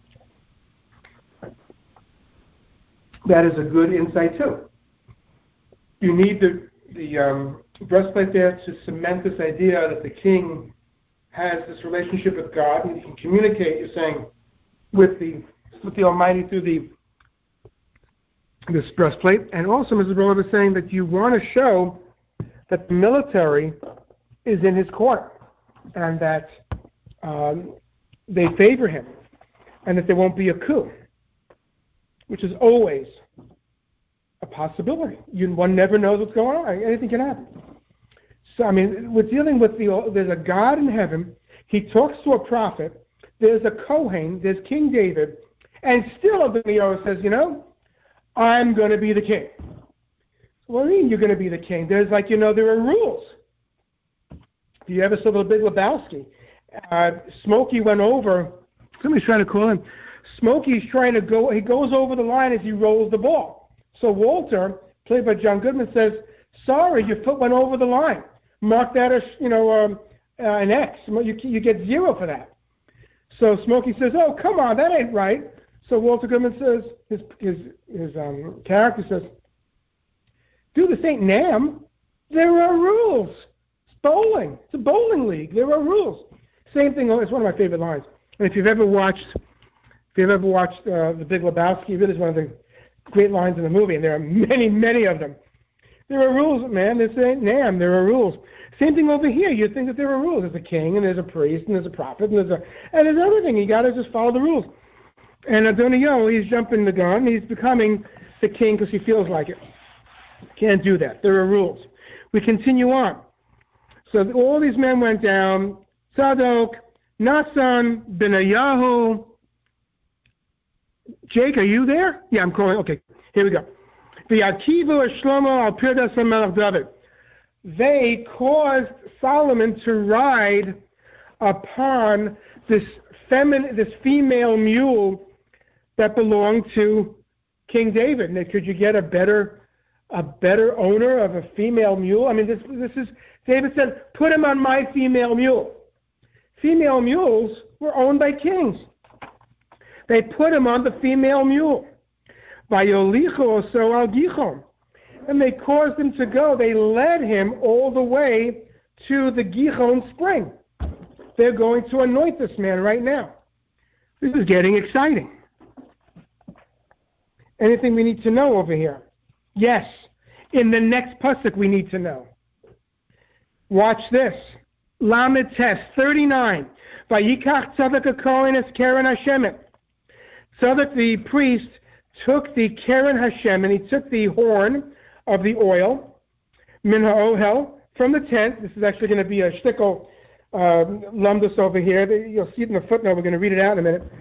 That is a good insight too. You need the breastplate there to cement this idea that the king has this relationship with God and he can communicate, you're saying, with the Almighty through this breastplate. And also, Mrs. Brola is saying that you want to show that the military is in his corner and that they favor him and that there won't be a coup, which is always a possibility. One never knows what's going on. Anything can happen. So, I mean, we're dealing with there's a God in heaven. He talks to a prophet. There's a Kohen. There's King David. And still Abinadab says, I'm going to be the king. What do you mean you're going to be the king? There's there are rules. If you ever saw The Big Lebowski, Smokey went over. Somebody's trying to call him. Smokey's trying to go. He goes over the line as he rolls the ball. So Walter, played by John Goodman, says, "Sorry, your foot went over the line. Mark that as an X. You get 0 for that." So Smokey says, "Oh, come on, that ain't right." So Walter Goodman says, his character says, "Dude, this ain't Nam. There are rules. It's bowling. It's a bowling league. There are rules." Same thing. It's one of my favorite lines. And if you've ever watched The Big Lebowski, it is one of the great lines in the movie, and there are many, many of them. There are rules, man. This ain't Nam. There are rules. Same thing over here. You think that there are rules. There's a king, and there's a priest, and there's a prophet, and there's everything. You got to just follow the rules. And Adoniyahu, he's jumping the gun. He's becoming the king because he feels like it. Can't do that. There are rules. We continue on. So all these men went down. Tzadok, Nathan, Benayahu. Jake, are you there? Yeah, I'm calling. Okay, here we go. V'yakivu Shlomo al pirdas HaMelech David. They caused Solomon to ride upon this female mule that belonged to King David. Now, could you get a better owner of a female mule? I mean, this is David said, "Put him on my female mule." Female mules were owned by kings. They put him on the female mule. Vayolicho so al Gichon. And they caused him to go. They led him all the way to the Gihon spring. They're going to anoint this man right now. This is getting exciting. Anything we need to know over here? Yes. In the next pasuk we need to know. Watch this. Lamed Tes 39. Vayikach Tzadok HaKohen es Keren Hashemet. Tzadok the priest took the Keren Hashem, and he took the horn of the oil, min ha'ohel, from the tent. This is actually going to be a shtickle lumdus over here. You'll see it in the footnote. We're going to read it out in a minute.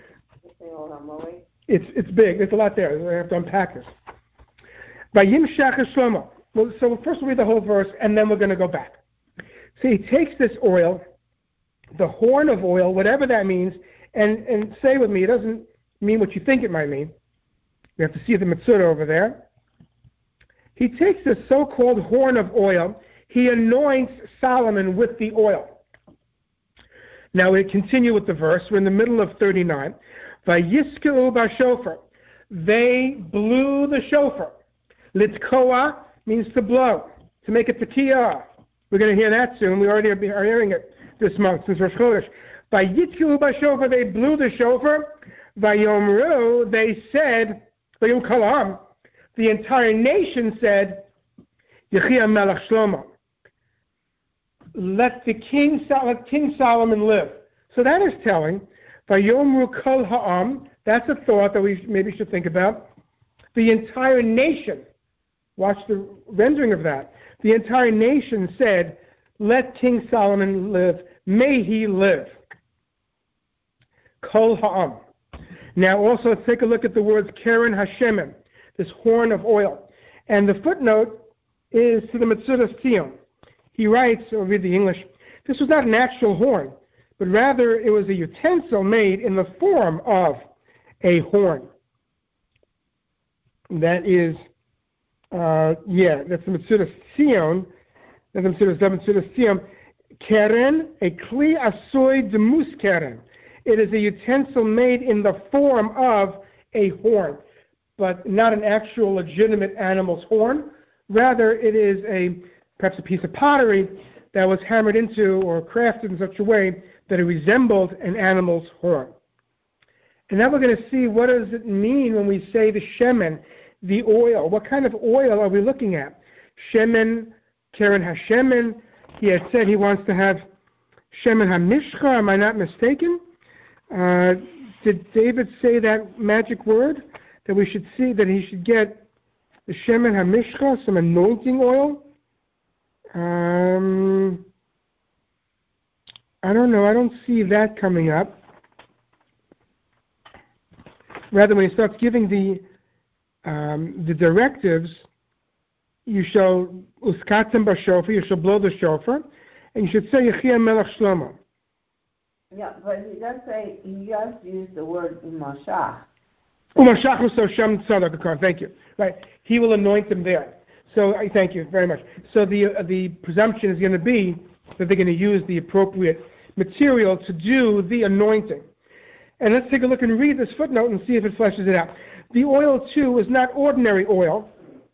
It's big. There's a lot there. I have to unpack this. Vayimshach Shlomo. Well, so first we'll read the whole verse, and then we're going to go back. So he takes this oil, the horn of oil, whatever that means, and say with me, it doesn't mean what you think it might mean. You have to see the Mitzvah over there. He takes this so-called horn of oil. He anoints Solomon with the oil. Now we continue with the verse. We're in the middle of 39. Vayiske'u b'shofar. They blew the shofar. Litkoa means to blow, to make a tekiah. We're going to hear that soon. We already are hearing it this month since Rosh Chodesh. Vayitke'u b'shofar. They blew the shofar. Vayomru. They said, Vayom Kalam. The entire nation said, Yechia Melech Shlomo. Let King Solomon live. So that is telling Vayomru kol ha'am, that's a thought that we maybe should think about. The entire nation, watch the rendering of that. The entire nation said, let King Solomon live. May he live. Kol ha'am. Now also let's take a look at the words Keren Hashemen, this horn of oil. And the footnote is to the Metzudas Tzion. He writes, I'll read the English, this was not an actual horn, but rather it was a utensil made in the form of a horn. That is, that's the Metzudas Tzion. That's the Metzudas Tzion. Keren, a kli asoy demus keren. It is a utensil made in the form of a horn, but not an actual legitimate animal's horn. Rather, it is perhaps a piece of pottery that was hammered into or crafted in such a way that it resembled an animal's horn. And now we're going to see, what does it mean when we say the shemen, the oil? What kind of oil are we looking at? Shemen, Keren Hashemen. He had said he wants to have Shemen HaMishcha. Am I not mistaken? Did David say that magic word that we should see, that he should get the Shemen HaMishcha, some anointing oil? I don't know. I don't see that coming up. Rather, when he starts giving the directives, you shall uskatem b'shofar, you shall blow the shofar, and you should say Yechia Melech Shlomo. Yeah, but he does say, he just used the word umashach. Umashach u'soshem tzadok. Thank you. Right, he will anoint them there. So thank you very much. So the presumption is going to be that they're going to use the appropriate material to do the anointing. And let's take a look and read this footnote and see if it fleshes it out. The oil, too, is not ordinary oil,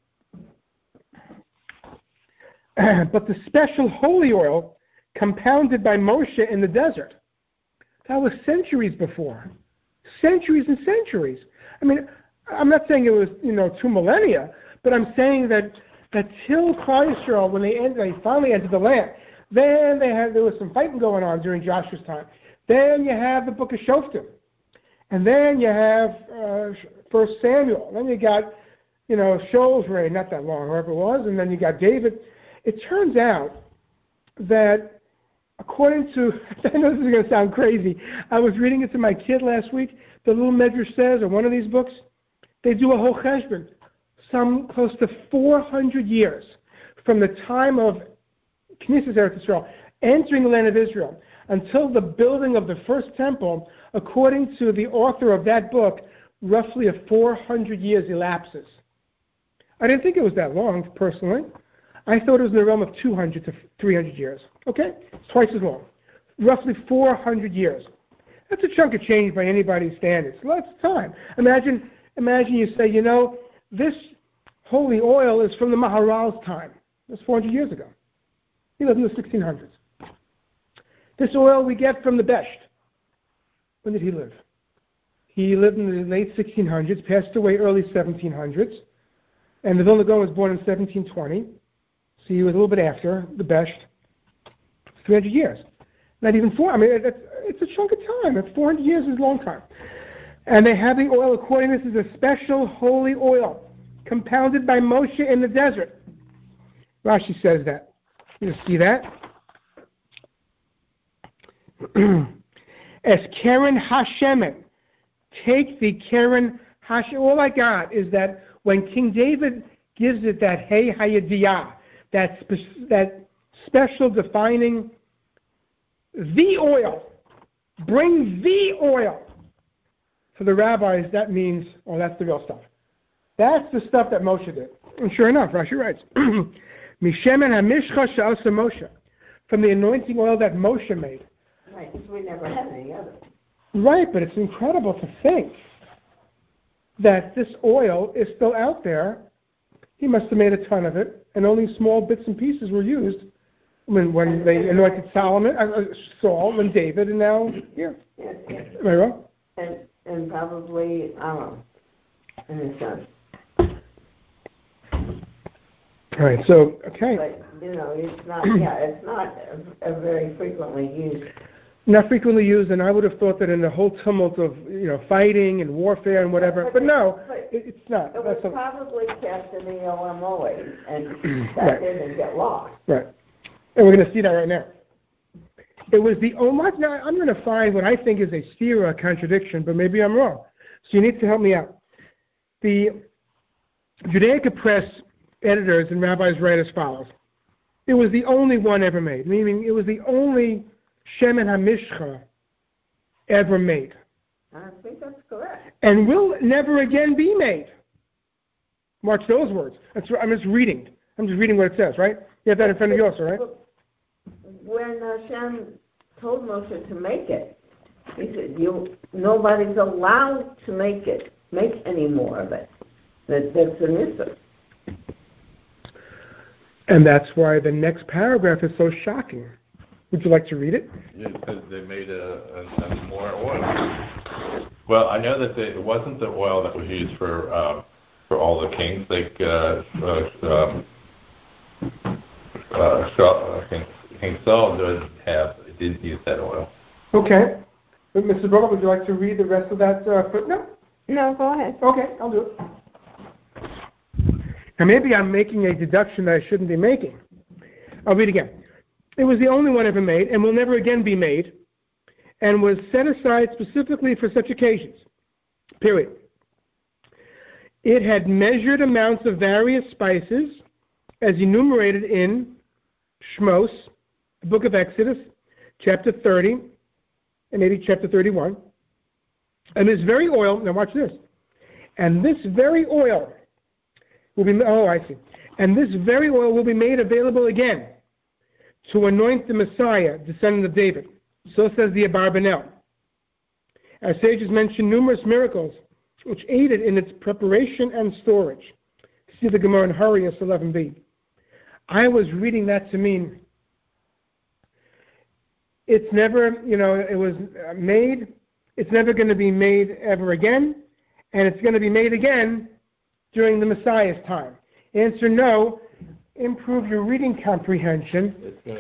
but the special holy oil compounded by Moshe in the desert. That was centuries before. Centuries and centuries. I mean, I'm not saying it was, 2 millennia, but I'm saying that till Klal Yisrael, when they finally entered the land, then there was some fighting going on during Joshua's time. Then you have the book of Shoftim. And then you have 1 Samuel. Then you got, Shaul's reign, not that long, however it was. And then you got David. It turns out that according to, I know this is going to sound crazy, I was reading it to my kid last week. The little Medrash says, in one of these books, they do a whole cheshbon, some close to 400 years from the time of Knesset Eretz Yisrael, entering the land of Israel, until the building of the first temple. According to the author of that book, roughly 400 years elapses. I didn't think it was that long, personally. I thought it was in the realm of 200 to 300 years. Okay? It's twice as long. Roughly 400 years. That's a chunk of change by anybody's standards. Lots of time. Imagine you say, this holy oil is from the Maharal's time. That's 400 years ago. He lived in the 1600s. This oil we get from the Besht. When did he live? He lived in the late 1600s, passed away early 1700s, and the Vilna Gaon was born in 1720, so he was a little bit after the Besht. 300 years. Not even 4, it's a chunk of time. That's 400 years is a long time. And they have the oil, according to this, is a special holy oil, compounded by Moshe in the desert. Rashi says that. You see that? As Keren Hashemen, take the Keren Hashemen. All I got is that when King David gives it that Hey Hayadiyah, that special defining the oil, bring the oil. For the rabbis, that means, that's the real stuff. That's the stuff that Moshe did. And sure enough, Rashi writes, Mishemen HaMishcha She'asa Moshe, from the anointing oil that Moshe made. Right, because we never had any other. Right, but it's incredible to think that this oil is still out there. He must have made a ton of it, and only small bits and pieces were used when they anointed Saul, and David, and now here. Yes. Am I wrong? And probably Aaron, in a sense. All right, so, okay. But, it's not a very frequently used not frequently used, and I would have thought that in the whole tumult of fighting and warfare and whatever. But no, it's not. It was probably kept in the OMOA and that Right. didn't get lost. Right. And we're going to see that right now. It was the Omat. Now, I'm going to find what I think is a stira, a contradiction, but maybe I'm wrong. So you need to help me out. The Judaica Press editors and rabbis write as follows. It was the only one ever made, meaning it was the only Shemen HaMishcha ever made. I think that's correct. And will never again be made. Watch those words. I'm just reading. I'm just reading what it says, right? You have that in front of you also, right? When Hashem told Moshe to make it, he said, nobody's allowed to make any more of it. That's a mitzvah. And that's why the next paragraph is so shocking. Would you like to read it? Yeah, because they made more oil. Well, I know that it wasn't the oil that was used for all the kings. Like King Saul didn't use that oil. Okay. But Mr. Brogan, would you like to read the rest of that footnote? No, go ahead. Okay, I'll do it. Now maybe I'm making a deduction that I shouldn't be making. I'll read again. It was the only one ever made and will never again be made and was set aside specifically for such occasions. Period. It had measured amounts of various spices as enumerated in Shmos, the book of Exodus, chapter 30, and maybe chapter 31. And this very oil, now watch this, and this very oil will be, and this very oil will be made available again to anoint the Messiah, descendant of David. So says the Abarbanel. Our sages mention numerous miracles which aided in its preparation and storage. See the Gemara in Harius 11b. I was reading that to mean it's never, it was made, it's never going to be made ever again, and it's going to be made again during the Messiah's time. Answer no. Improve your reading comprehension.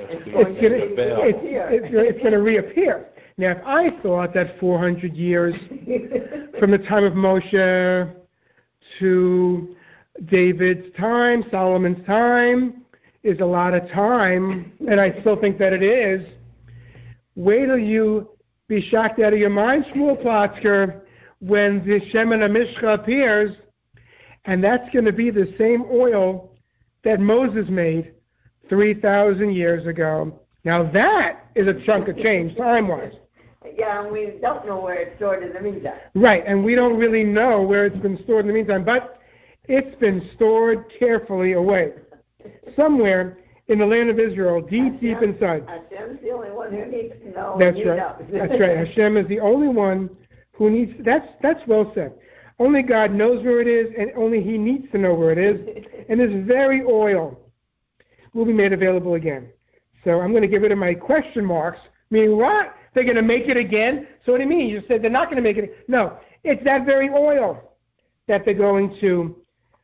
It's going to reappear. Now, if I thought that 400 years from the time of Moshe to David's time, Solomon's time, is a lot of time, and I still think that it is, wait till you be shocked out of your mind, Shmuel Plotzker, when the Shemen HaMishcha appears, and that's going to be the same oil that Moses made 3,000 years ago. Now that is a chunk of change, time-wise. Yeah, and we don't know where it's stored in the meantime. Right, and we don't really know where it's been stored in the meantime, but it's been stored carefully away. Somewhere in the land of Israel, deep inside. Hashem's the only one who needs to know. That's right. That's right. Hashem is the only one who needs. That's well said. Only God knows where it is, and only He needs to know where it is. And this very oil will be made available again. So I'm going to get rid of my question marks, meaning what? They're going to make it again? So what do you mean? You said they're not going to make it. No, it's that very oil that they're going to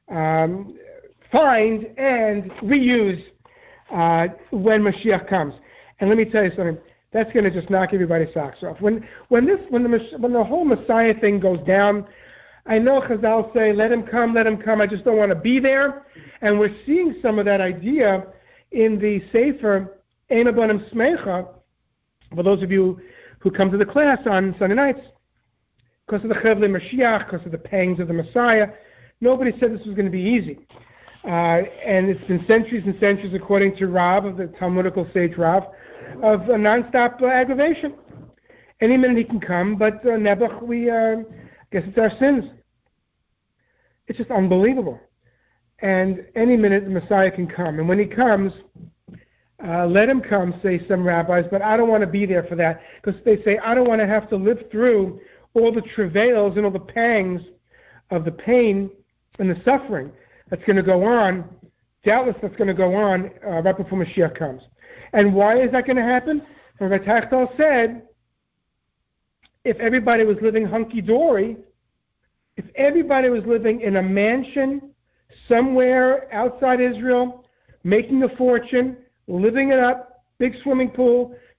find and reuse when Mashiach comes. And let me tell you something. That's going to just knock everybody's socks off. When the whole Messiah thing goes down, I know Chazal say, let him come, I just don't want to be there. And we're seeing some of that idea in the Sefer Ein Abanim Smecha, for those of you who come to the class on Sunday nights, because of the Chevlei Mashiach, because of the pangs of the Messiah. Nobody said this was going to be easy. And it's been centuries and centuries, according to Rav, of the Talmudical sage Rav, of a nonstop aggravation. Any minute he can come, but Nebuch, we guess it's our sins. It's just unbelievable. And any minute the Messiah can come. And when he comes, let him come, say some rabbis, but I don't want to be there for that. Because they say, I don't want to have to live through all the travails and all the pangs of the pain and the suffering that's going to go on. Doubtless that's going to go on right before Mashiach comes. And why is that going to happen? Rabbi Tachtal said, if everybody was living hunky-dory, if everybody was living in a mansion somewhere outside Israel, making a fortune, living it up, big swimming pool,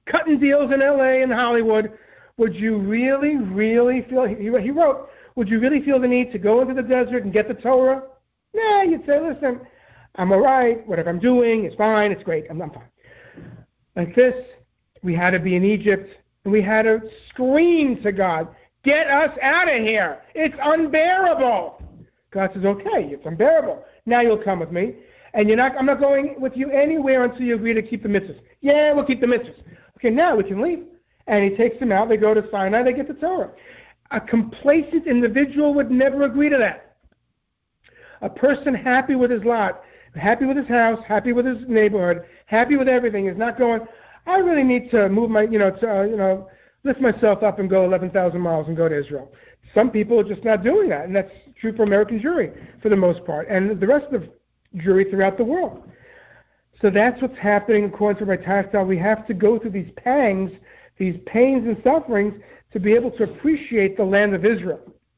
cutting deals in LA and Hollywood, would you really, really feel, he wrote, would you really feel the need to go into the desert and get the Torah? Nah, you'd say, listen, I'm all right, whatever I'm doing is fine, it's great, I'm fine. Like this, we had to be in Egypt, and we had to scream to God, get us out of here, it's unbearable. God says, okay, it's unbearable. Now you'll come with me, and I'm not going with you anywhere until you agree to keep the mitzvahs. Yeah, we'll keep the mitzvahs. Okay, now we can leave. And he takes them out, they go to Sinai, they get the Torah. A complacent individual would never agree to that. A person happy with his lot, happy with his house, happy with his neighborhood, happy with everything is not going, I really need to move my, lift myself up and go 11,000 miles and go to Israel. Some people are just not doing that, and that's true for American Jewry for the most part, and the rest of Jewry throughout the world. So that's what's happening according to Rabbi Tastel. We have to go through these pangs, these pains and sufferings to be able to appreciate the land of Israel.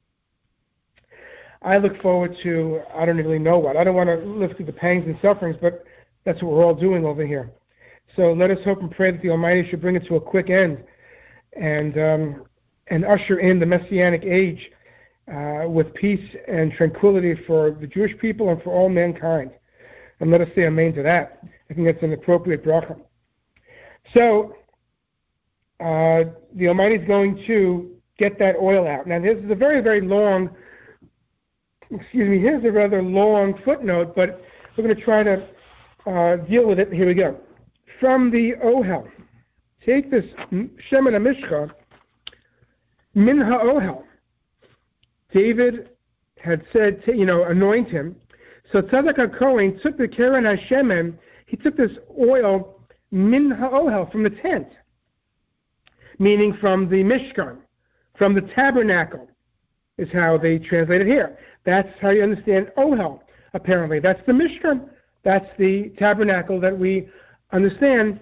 I look forward to, I don't really know what. I don't want to live through the pangs and sufferings, but that's what we're all doing over here. So let us hope and pray that the Almighty should bring it to a quick end and usher in the Messianic age with peace and tranquility for the Jewish people and for all mankind. And let us say amen to that. I think that's an appropriate bracha. So, the Almighty is going to get that oil out. Now, this is a very, very long, here's a rather long footnote, but we're going to try to deal with it. Here we go. From the Ohel, take this Shemen HaMishcha, Min HaOhel. David had said, anoint him. So Tzadok HaKohen took the Keren HaShemen, he took this oil, Min HaOhel, from the tent, meaning from the Mishkan, from the tabernacle, is how they translate it here. That's how you understand Ohel, apparently. That's the Mishkan. That's the tabernacle that we understand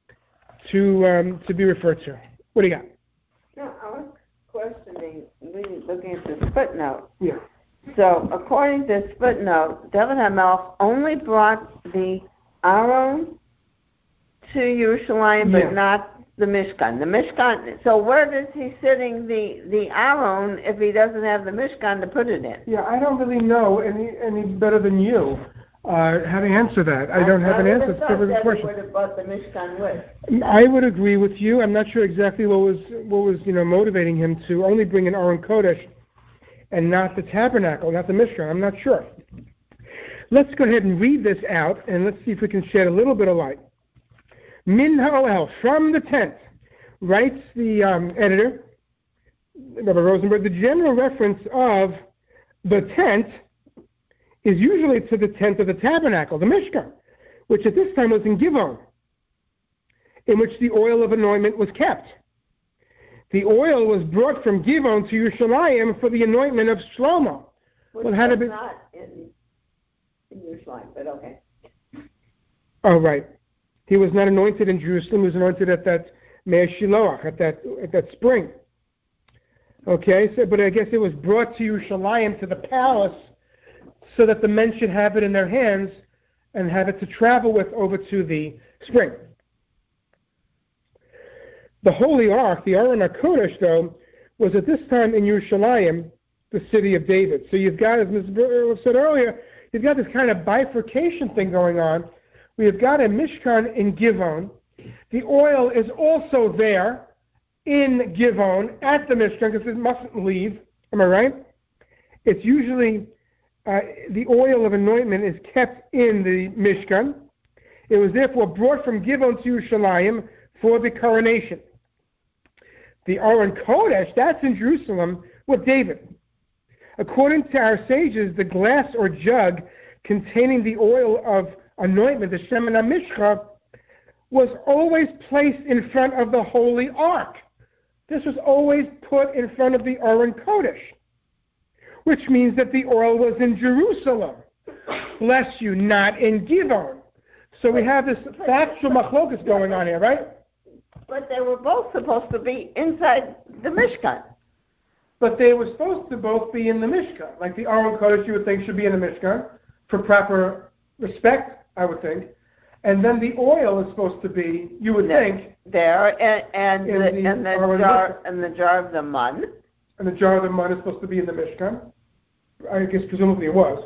to be referred to. What do you got? No, I was questioning, really looking at this footnote. Yeah. So, according to this footnote, David HaMelech only brought the Aron to Yerushalayim, but not the Mishkan. The Mishkan. So, where is he sitting the Aron if he doesn't have the Mishkan to put it in? Yeah, I don't really know any better than you how to answer that. I don't have an answer. It's a good question. Would have brought the Mishkan with. I would agree with you. I'm not sure exactly what was motivating him to only bring an Aron Kodesh and not the tabernacle, not the Mishkan. I'm not sure. Let's go ahead and read this out, and let's see if we can shed a little bit of light. Min HaOhel, from the tent, writes the editor, Rabbi Rosenberg, the general reference of the tent is usually to the tent of the tabernacle, the Mishkan, which at this time was in Givon, in which the oil of anointment was kept. The oil was brought from Givon to Yerushalayim for the anointment of Shlomo. Which was not in Yerushalayim, but okay. Oh, right. He was not anointed in Jerusalem. He was anointed at that Mei Shiloach, at that spring. Okay, but I guess it was brought to Yerushalayim, to the palace, so that the men should have it in their hands and have it to travel with over to the spring. The Holy Ark, the Aron HaKodesh, though, was at this time in Yerushalayim, the city of David. So you've got, as Ms. Burr said earlier, you've got this kind of bifurcation thing going on. We have got a Mishkan in Givon. The oil is also there in Givon at the Mishkan because it mustn't leave. Am I right? It's usually the oil of anointment is kept in the Mishkan. It was therefore brought from Givon to Yerushalayim for the coronation. The Aron Kodesh, that's in Jerusalem with David. According to our sages, the glass or jug containing the oil of anointment, the Shemen HaMishcha, was always placed in front of the Holy Ark. This was always put in front of the Aron Kodesh, which means that the oil was in Jerusalem. Bless you, not in Givon. So we have this factual machlokas going on here, right? But they were both supposed to be inside the Mishkan. But they were supposed to both be in the Mishkan. Like the Aron Kodesh, you would think, should be in the Mishkan for proper respect, I would think. and then the oil is supposed to be, you would think, there, and in the jar of the mun. And the jar of the mun is supposed to be in the Mishkan. I guess presumably it was.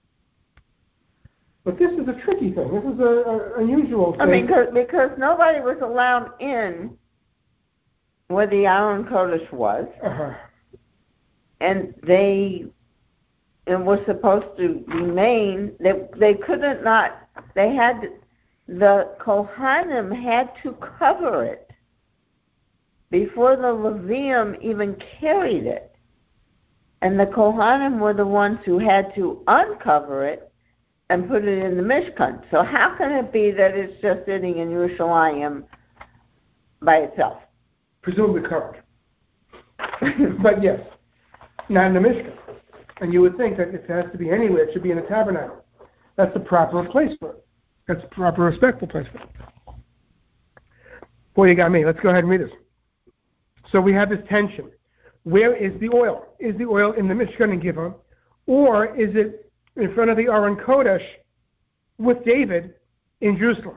But this is a tricky thing. This is an unusual thing. I mean, because nobody was allowed in where the Aron Kodesh was. Uh-huh. And it was supposed to remain, they couldn't not, they had, the Kohanim had to cover it before the Levium even carried it. And the Kohanim were the ones who had to uncover it and put it in the Mishkan. So how can it be that it's just sitting in Yerushalayim by itself? Presumably covered. But yes, not in the Mishkan. And you would think that if it has to be anywhere, it should be in the tabernacle. That's the proper place for it. That's the proper, respectful place for it. Boy, you got me. Let's go ahead and read this. So we have this tension. Where is the oil? Is the oil in the Mishkan in Givon? Or is it in front of the Aron Kodesh with David in Jerusalem?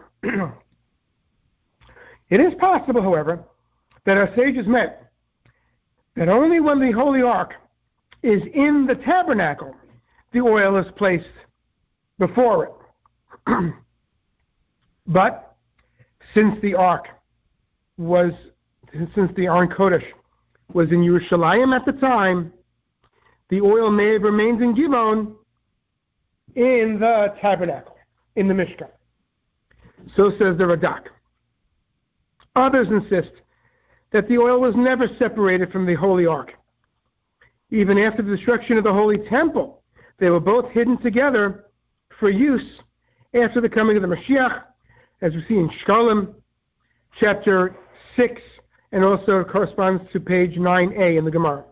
It is possible, however, that our sages meant that only when the Holy Ark is in the tabernacle, the oil is placed before it. But since the Aron Kodesh was in Yerushalayim at the time, the oil may have remained in Givon in the tabernacle, in the Mishkan. So says the Radak. Others insist that the oil was never separated from the Holy Ark. Even after the destruction of the Holy Temple, they were both hidden together for use after the coming of the Mashiach, as we see in Shkalim, chapter 6, and also corresponds to page 9a in the Gemara.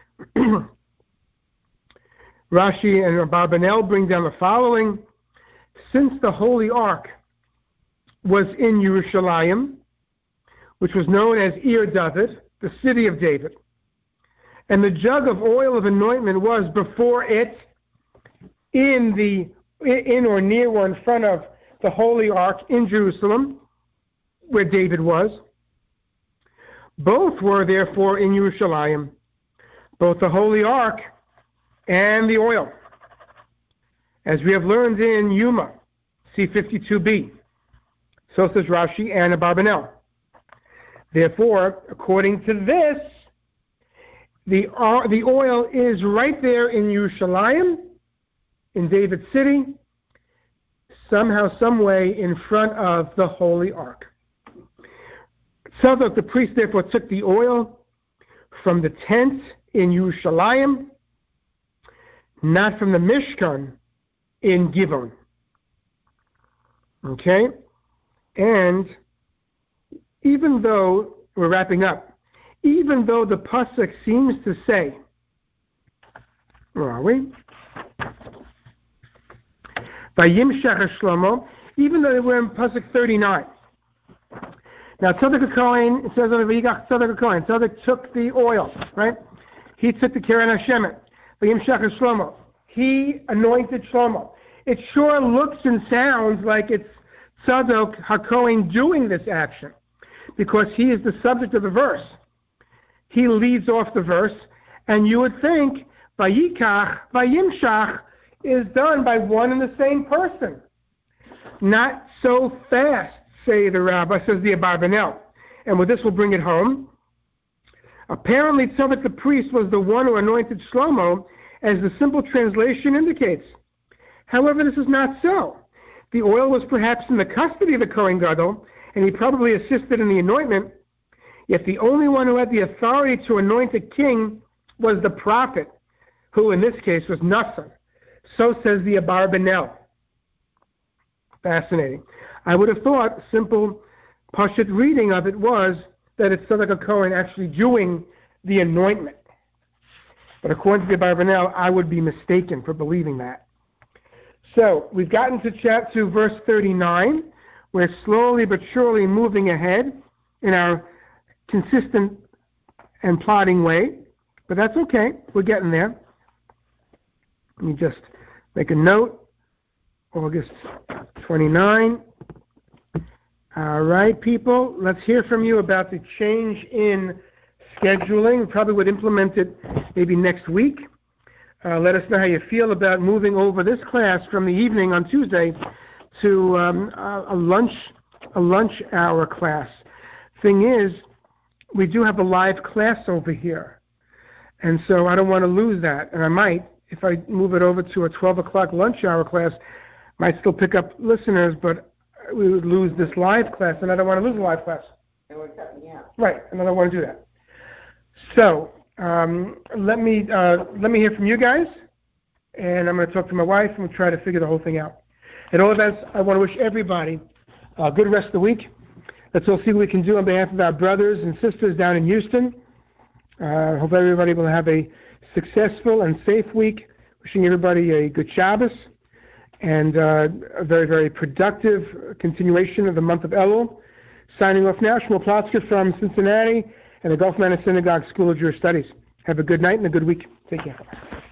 Rashi and Abarbanel bring down the following. Since the Holy Ark was in Yerushalayim, which was known as Ir David, the city of David, and the jug of oil of anointment was before it in or near or in front of the Holy Ark in Jerusalem, where David was. Both were therefore in Yerushalayim, both the Holy Ark and the oil, as we have learned in Yuma, C52b. So says Rashi and Abarbanel. Therefore, according to this, the oil is right there in Yerushalayim, in David's city, somehow, some way in front of the Holy Ark. Tzadok the priest therefore took the oil from the tent in Yerushalayim, not from the Mishkan in Givon. Okay? And even though, we're wrapping up, even though the Pasuk seems to say, where are we? Vayimshach Shlomo, even though we're in Pasuk 39. Now, Tzadok HaKohen, it says on the Vayigach Tzadok HaKohen, Tzadok took the oil, right? He took the Keren Hashemet. Vayimshach Shlomo. He anointed Shlomo. It sure looks and sounds like it's Tzadok HaKohen doing this action, because he is the subject of the verse. He leads off the verse, and you would think Vayikach, Vayimshach is done by one and the same person. Not so fast, say the rabbi, says the Abarbanel. And with this we'll bring it home. Apparently Tzadok the priest was the one who anointed Shlomo, as the simple translation indicates. However, this is not so. The oil was perhaps in the custody of the Kohen Gadol, and he probably assisted in the anointment, yet the only one who had the authority to anoint a king was the prophet, who in this case was Nassan. So says the Abarbanel. Fascinating. I would have thought simple Pashut reading of it was that it's Tzadok HaKohen actually doing the anointment. But according to the Abarbanel, I would be mistaken for believing that. So we've gotten to verse 39. We're slowly but surely moving ahead in our consistent and plodding way. But that's okay. We're getting there. Let me just make a note. August 29. All right, people, let's hear from you about the change in scheduling. We probably would implement it maybe next week. Let us know how you feel about moving over this class from the evening on Tuesday to a lunch hour class. Thing is, we do have a live class over here, and so I don't want to lose that. And I might, if I move it over to a 12 o'clock lunch hour class, might still pick up listeners, but we would lose this live class, and I don't want to lose a live class. Right, and I don't want to do that. So let me hear from you guys, and I'm going to talk to my wife, and we'll try to figure the whole thing out. At all events, I want to wish everybody a good rest of the week. Let's all see what we can do on behalf of our brothers and sisters down in Houston. Hope everybody will have a successful and safe week. Wishing everybody a good Shabbos and a very, very productive continuation of the month of Elul. Signing off now, Shmuel Plotzker from Cincinnati and the Gulf Manor Synagogue School of Jewish Studies. Have a good night and a good week. Take care.